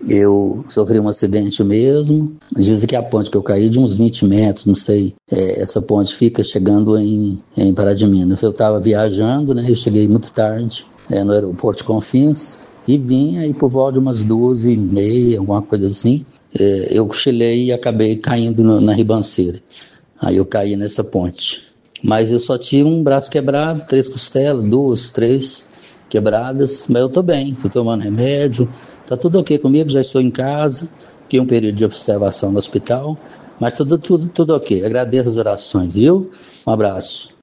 Eu sofri um acidente mesmo. Dizem que a ponte que eu caí de uns 20 metros, não sei. Essa ponte fica chegando em Pará de Minas. Eu estava viajando, né? Eu cheguei muito tarde no aeroporto de Confins e vim aí por volta de umas 2h30, alguma coisa assim. Eu cochilei e acabei caindo na ribanceira. Aí eu caí nessa ponte. Mas eu só tive um braço quebrado, 3 costelas, 2, 3 quebradas, mas eu tô bem, tô tomando remédio, tá tudo ok comigo, já estou em casa, fiquei um período de observação no hospital, mas tudo ok. Agradeço as orações, viu? Um abraço.